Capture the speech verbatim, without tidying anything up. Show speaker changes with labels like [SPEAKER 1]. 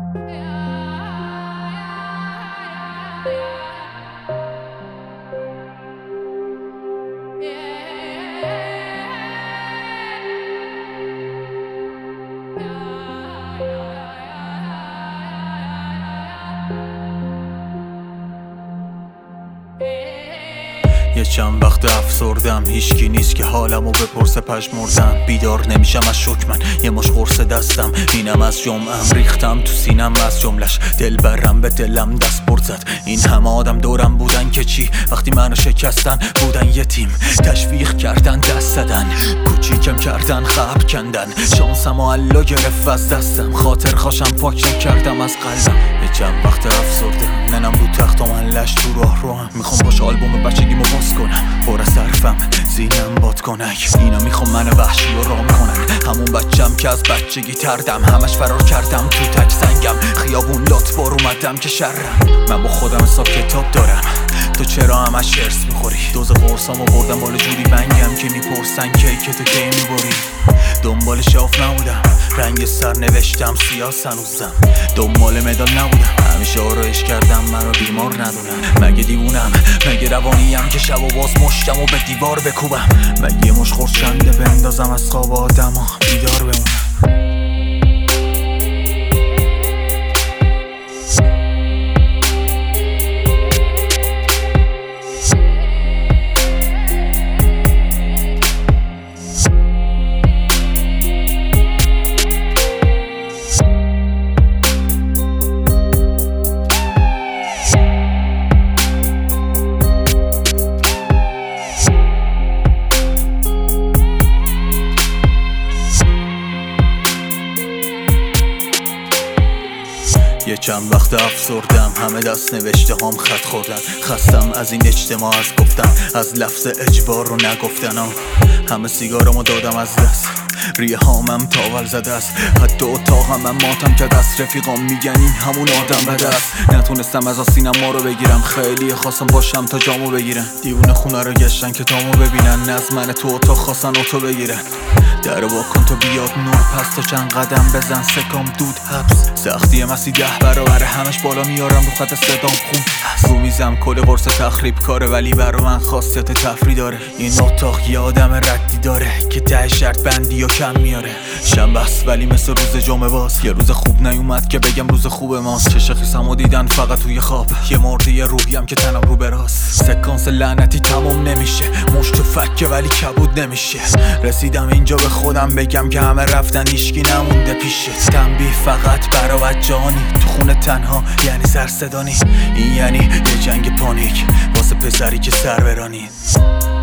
[SPEAKER 1] یه چند وقت افسردم، هیچکی نیست که حالمو بپرسه پژمردم. بیدار نمیشم از شک، من یه مش قرص دستم، اینم از جمعم. ریختم تو سینم از جملش، دل برم به دلم دست برد زد. این همه آدم دورم بودن که چی، وقتی منو شکستن بودن یتیم. تشویق کردن دست زدن، کوچیکم کردن خب کندن. شانسم و الا گرفت از دستم، خاطر خوشم پاک نکردم از قلبم. یه چند وقت افسردم، ننم رو تخت و من لش تو راه رو هم. میخوام باش آلبوم بچگیمو باز کنم، پر از حرفم زینم باد کنک. اینا میخوام من وحشی و رام کنن، همون بچم که از بچگی تردم. همش فرار کردم تو تک سنگم، خیابون لات بار اومدم که شرم. من با خودم حساب کتاب دارم، تو چرا همش هرس میخوری؟ دوز قرصامو بردم بالا جوری بنگم که میپرسن کی تو کی میبری. دنبال شاف نبودم، رنگ سر نوشتم سیاه سنوزم. دنبال مدال نبودم، همیشه آرایش کردم منو بیمار ندونم. مگه دیوونم؟ مگه روانیم که شب و باز مشتم و به دیوار بکوبم؟ مگه یه مش خورد چنده بندازم از خواب آدم ها بیدار بمونم؟ یه چند وقت افسردم، همه دست نوشته هام خط خوردن. خستم از این اجتماع، از گفتن، از لفظ اجبار رو نگفتن. همه سیگارمو دادم از دست، ریه هامم تاول زده است. حتی اتاقم من ماتم که دست. رفیقام میگن این همون آدم بده است. نتونستم از آسینم ما رو بگیرم، خیلی خواستم باشم تا جامو بگیرن. دیوونه خونه رو گشتن که تامو ببینن، از من تو اتاق خواستن اتو بگیرن. در واکن تو بیاد نور، پس تا چند قدم بزن سکام دود حبس. سختی مسی ده برابر همش بالا میارم، رو خط صدام خون هست. رو میزم کل قرص تخریب کاره، ولی برا من خاصیت تفریح داره. این اتاق یه آدم ردی داره که ته شرط بندی و کم میاره. شنبه است ولی مثل روز جمعه باز، یه روز خوب نیومد که بگم روز خوب ماست. چه خیسمو دیدن فقط توی خواب، یه مرده روحیم که تنم رو براست. سکانس لعنتی تموم نمیشه، مشت و فکه ولی کبود نمیشه. رسیدم اینجا به خودم بگم که همه رفتن، هیچکی نمونده پیشه. تنبیه فقط برا بچه‌هانی، تو خونه تنها یعنی سرصدانی. این یعنی یه جنگ پانیک واسه پسری که سر برانی.